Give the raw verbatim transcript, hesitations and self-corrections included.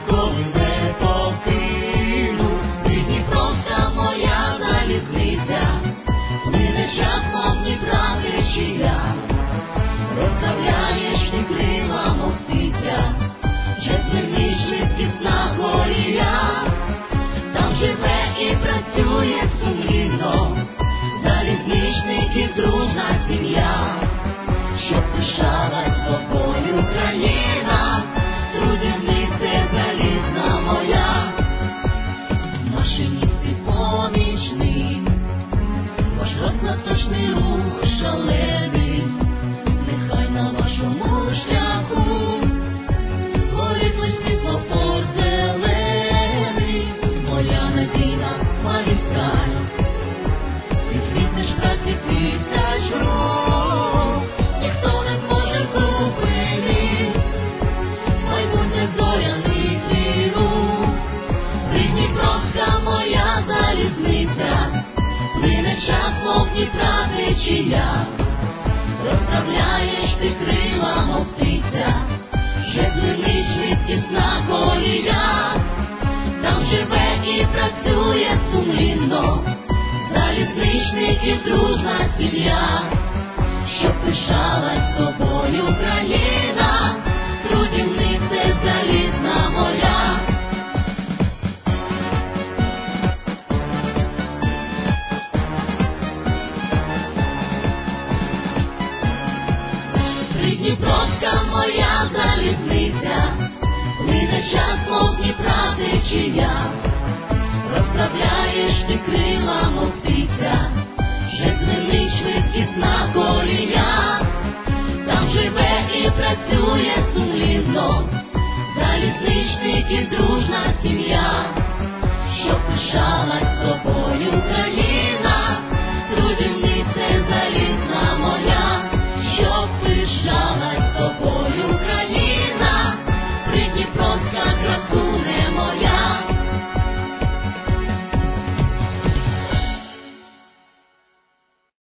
ніколи не покину. Придніпровська моя залізниця, плине час, мов Дніпра течія. Розправляєш ти крила, мов птиця, жезлівний швидкісна колія. Там живе і працює сумлінно залізничників дружна сім'я. Щоб пишалась тобою Україна, трудівниця залізна моя. Машиністи помічний, ваш розточний рух шалений, нехай на вашому шляху горить лиш світлофор зелений. Моя надійна магістраль, ти квітнеш праці тисяч рук, ніхто не зможе зупинити майбутнє зоряний твій рух. Придніпровська моя залізниця, плине час, мов Дніпра течія. Розправляєш ти крила, мов птиця, жезлівний швидкісна колія. Там живе і працює сумлінно залізничників дружна сім'я. Щоб пишалась тобою Україна, трудівниця залізна моя. Придніпровська моя залізниця, плине час, мов Дніпра течія. Розправляєш ти крила, мов птиця, жезлівний швидкісна колія. Там живе і працює сумлінно залізничників дружна сім'я. Щоб пишалась тобою